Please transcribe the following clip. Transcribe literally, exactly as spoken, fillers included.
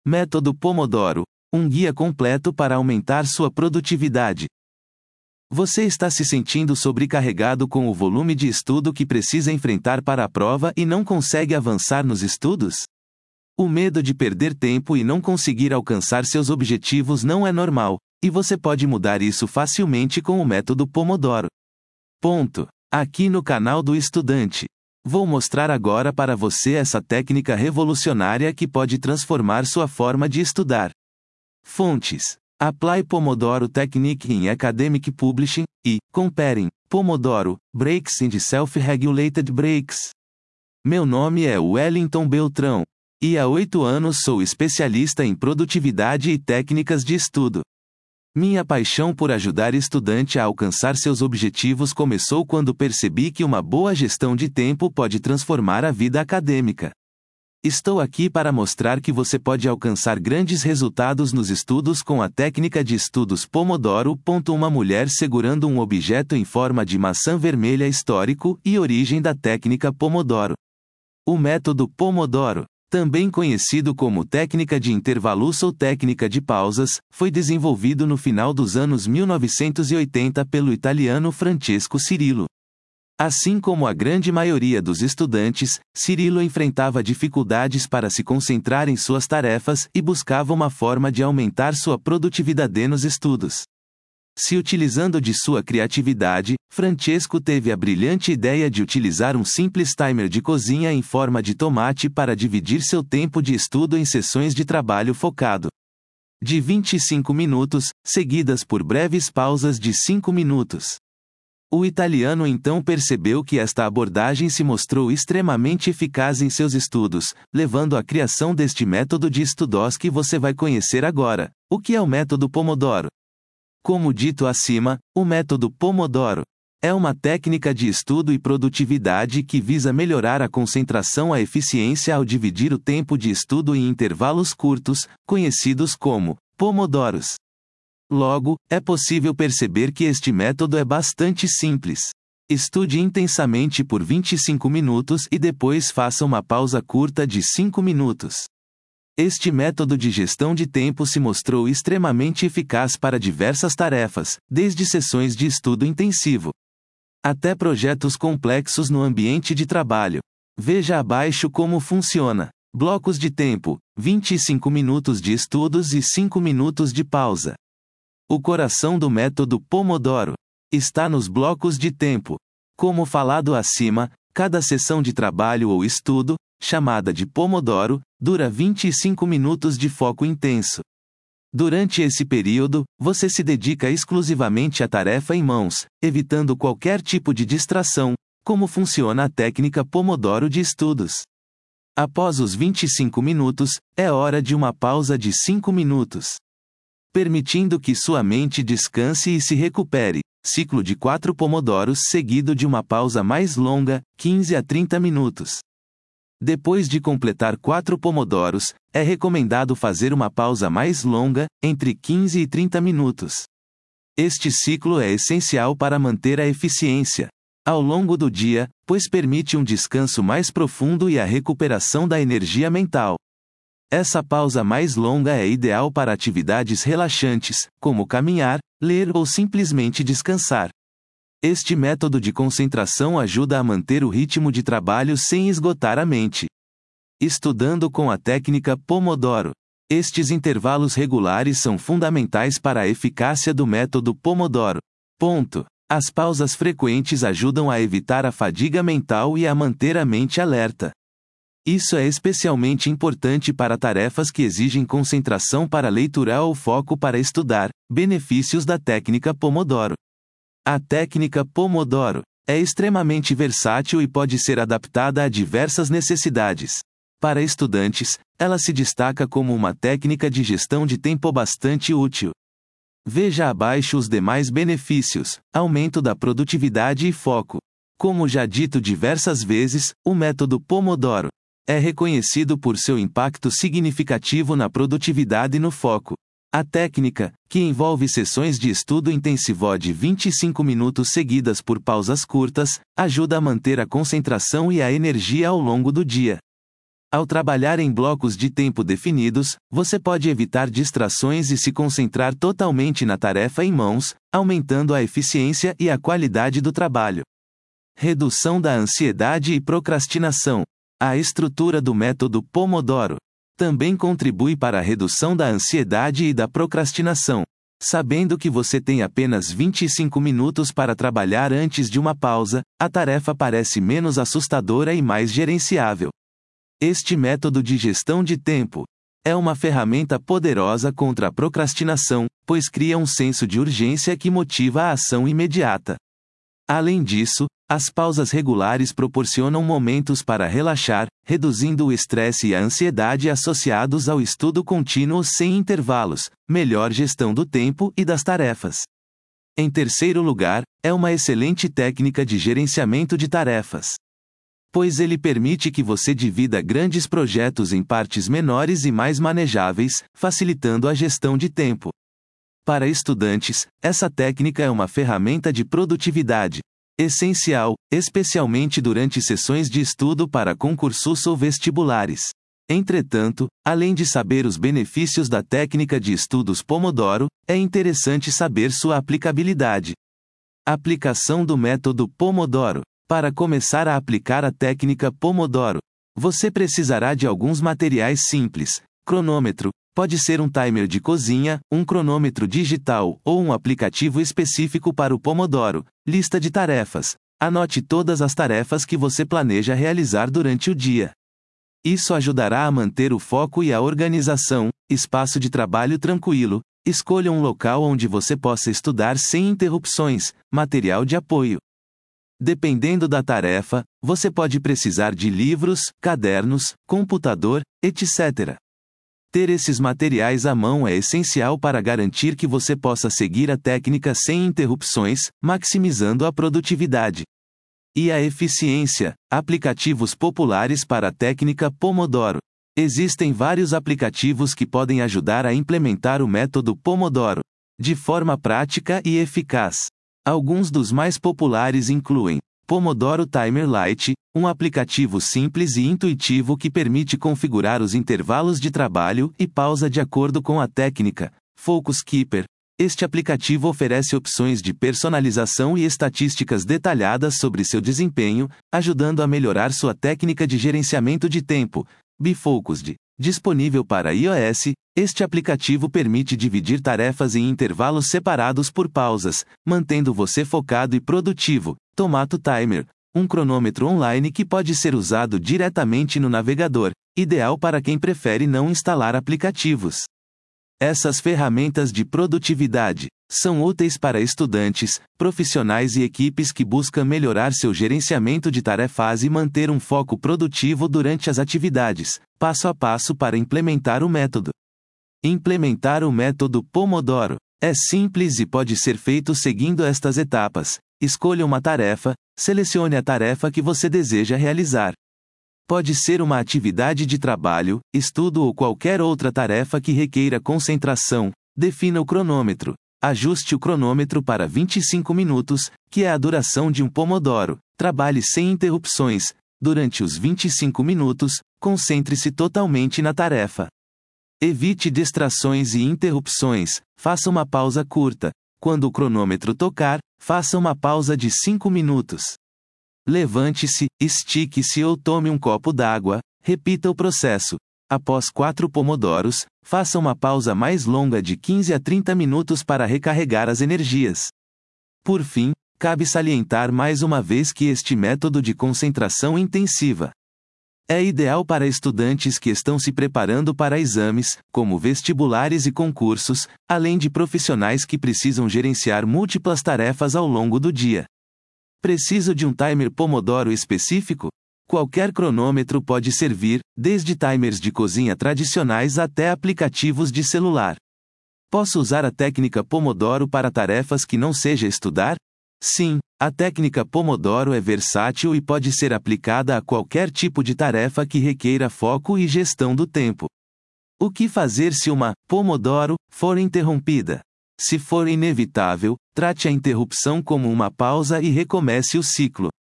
Método Pomodoro, um guia completo para aumentar sua produtividade. Você está se sentindo sobrecarregado com o volume de estudo que precisa enfrentar para a prova e não consegue avançar nos estudos? O medo de perder tempo e não conseguir alcançar seus objetivos não é normal, e você pode mudar isso facilmente com o método Pomodoro. Ponto. Aqui no canal do Estudante. Vou mostrar agora para você essa técnica revolucionária que pode transformar sua forma de estudar. Fontes: Apply Pomodoro Technique in Academic Publishing e Comparing Pomodoro Breaks and Self-Regulated Breaks. Meu nome é Wellington Beltrão, e há oito anos sou especialista em produtividade e técnicas de estudo. Minha paixão por ajudar estudante a alcançar seus objetivos começou quando percebi que uma boa gestão de tempo pode transformar a vida acadêmica. Estou aqui para mostrar que você pode alcançar grandes resultados nos estudos com a técnica de estudos Pomodoro. Uma mulher segurando um objeto em forma de maçã vermelha histórico e origem da técnica Pomodoro. O método Pomodoro, também conhecido como técnica de intervalos ou técnica de pausas, foi desenvolvido no final dos anos mil novecentos e oitenta pelo italiano Francesco Cirillo. Assim como a grande maioria dos estudantes, Cirillo enfrentava dificuldades para se concentrar em suas tarefas e buscava uma forma de aumentar sua produtividade nos estudos. Se utilizando de sua criatividade, Francesco teve a brilhante ideia de utilizar um simples timer de cozinha em forma de tomate para dividir seu tempo de estudo em sessões de trabalho focado de vinte e cinco minutos, seguidas por breves pausas de cinco minutos. O italiano então percebeu que esta abordagem se mostrou extremamente eficaz em seus estudos, levando à criação deste método de estudos que você vai conhecer agora. O que é o método Pomodoro? Como dito acima, o método Pomodoro é uma técnica de estudo e produtividade que visa melhorar a concentração e a eficiência ao dividir o tempo de estudo em intervalos curtos, conhecidos como pomodoros. Logo, é possível perceber que este método é bastante simples. Estude intensamente por vinte e cinco minutos e depois faça uma pausa curta de cinco minutos. Este método de gestão de tempo se mostrou extremamente eficaz para diversas tarefas, desde sessões de estudo intensivo até projetos complexos no ambiente de trabalho. Veja abaixo como funciona. Blocos de tempo: vinte e cinco minutos de estudos e cinco minutos de pausa. O coração do método Pomodoro está nos blocos de tempo. Como falado acima, cada sessão de trabalho ou estudo, chamada de Pomodoro, dura vinte e cinco minutos de foco intenso. Durante esse período, você se dedica exclusivamente à tarefa em mãos, evitando qualquer tipo de distração. Como funciona a técnica Pomodoro de estudos? Após os vinte e cinco minutos, é hora de uma pausa de cinco minutos. Permitindo que sua mente descanse e se recupere. Ciclo de quatro pomodoros seguido de uma pausa mais longa, quinze a trinta minutos. Depois de completar quatro pomodoros, é recomendado fazer uma pausa mais longa, entre quinze e trinta minutos. Este ciclo é essencial para manter a eficiência ao longo do dia, pois permite um descanso mais profundo e a recuperação da energia mental. Essa pausa mais longa é ideal para atividades relaxantes, como caminhar, ler ou simplesmente descansar. Este método de concentração ajuda a manter o ritmo de trabalho sem esgotar a mente. Estudando com a técnica Pomodoro. Estes intervalos regulares são fundamentais para a eficácia do método Pomodoro. Ponto. As pausas frequentes ajudam a evitar a fadiga mental e a manter a mente alerta. Isso é especialmente importante para tarefas que exigem concentração para leitura ou foco para estudar. Benefícios da técnica Pomodoro. A técnica Pomodoro é extremamente versátil e pode ser adaptada a diversas necessidades. Para estudantes, ela se destaca como uma técnica de gestão de tempo bastante útil. Veja abaixo os demais benefícios: aumento da produtividade e foco. Como já dito diversas vezes, o método Pomodoro é reconhecido por seu impacto significativo na produtividade e no foco. A técnica, que envolve sessões de estudo intensivo de vinte e cinco minutos seguidas por pausas curtas, ajuda a manter a concentração e a energia ao longo do dia. Ao trabalhar em blocos de tempo definidos, você pode evitar distrações e se concentrar totalmente na tarefa em mãos, aumentando a eficiência e a qualidade do trabalho. Redução da ansiedade e procrastinação. A estrutura do método Pomodoro também contribui para a redução da ansiedade e da procrastinação. Sabendo que você tem apenas vinte e cinco minutos para trabalhar antes de uma pausa, a tarefa parece menos assustadora e mais gerenciável. Este método de gestão de tempo é uma ferramenta poderosa contra a procrastinação, pois cria um senso de urgência que motiva a ação imediata. Além disso, as pausas regulares proporcionam momentos para relaxar, reduzindo o estresse e a ansiedade associados ao estudo contínuo sem intervalos, melhor gestão do tempo e das tarefas. Em terceiro lugar, é uma excelente técnica de gerenciamento de tarefas, pois ele permite que você divida grandes projetos em partes menores e mais manejáveis, facilitando a gestão de tempo. Para estudantes, essa técnica é uma ferramenta de produtividade essencial, especialmente durante sessões de estudo para concursos ou vestibulares. Entretanto, além de saber os benefícios da técnica de estudos Pomodoro, é interessante saber sua aplicabilidade. Aplicação do método Pomodoro. Para começar a aplicar a técnica Pomodoro, você precisará de alguns materiais simples: cronômetro, pode ser um timer de cozinha, um cronômetro digital ou um aplicativo específico para o Pomodoro, lista de tarefas. Anote todas as tarefas que você planeja realizar durante o dia. Isso ajudará a manter o foco e a organização. Espaço de trabalho tranquilo. Escolha um local onde você possa estudar sem interrupções. Material de apoio. Dependendo da tarefa, você pode precisar de livros, cadernos, computador, etcétera. Ter esses materiais à mão é essencial para garantir que você possa seguir a técnica sem interrupções, maximizando a produtividade e a eficiência. Aplicativos populares para a técnica Pomodoro. Existem vários aplicativos que podem ajudar a implementar o método Pomodoro de forma prática e eficaz. Alguns dos mais populares incluem Pomodoro Timer Lite, um aplicativo simples e intuitivo que permite configurar os intervalos de trabalho e pausa de acordo com a técnica. Focus Keeper. Este aplicativo oferece opções de personalização e estatísticas detalhadas sobre seu desempenho, ajudando a melhorar sua técnica de gerenciamento de tempo. Bfocused. Disponível para iOS, este aplicativo permite dividir tarefas em intervalos separados por pausas, mantendo você focado e produtivo. Tomato Timer, um cronômetro online que pode ser usado diretamente no navegador, ideal para quem prefere não instalar aplicativos. Essas ferramentas de produtividade são úteis para estudantes, profissionais e equipes que buscam melhorar seu gerenciamento de tarefas e manter um foco produtivo durante as atividades. Passo a passo para implementar o método. Implementar o método Pomodoro é simples e pode ser feito seguindo estas etapas. Escolha uma tarefa, selecione a tarefa que você deseja realizar. Pode ser uma atividade de trabalho, estudo ou qualquer outra tarefa que requeira concentração. Defina o cronômetro. Ajuste o cronômetro para vinte e cinco minutos, que é a duração de um Pomodoro. Trabalhe sem interrupções. Durante os vinte e cinco minutos, concentre-se totalmente na tarefa. Evite distrações e interrupções. Faça uma pausa curta. Quando o cronômetro tocar, faça uma pausa de cinco minutos. Levante-se, estique-se ou tome um copo d'água. Repita o processo. Após quatro pomodoros, faça uma pausa mais longa de quinze a trinta minutos para recarregar as energias. Por fim, cabe salientar mais uma vez que este método de concentração intensiva é ideal para estudantes que estão se preparando para exames, como vestibulares e concursos, além de profissionais que precisam gerenciar múltiplas tarefas ao longo do dia. Preciso de um timer Pomodoro específico? Qualquer cronômetro pode servir, desde timers de cozinha tradicionais até aplicativos de celular. Posso usar a técnica Pomodoro para tarefas que não seja estudar? Sim, a técnica Pomodoro é versátil e pode ser aplicada a qualquer tipo de tarefa que requeira foco e gestão do tempo. O que fazer se uma Pomodoro for interrompida? Se for inevitável, trate a interrupção como uma pausa e recomece o ciclo.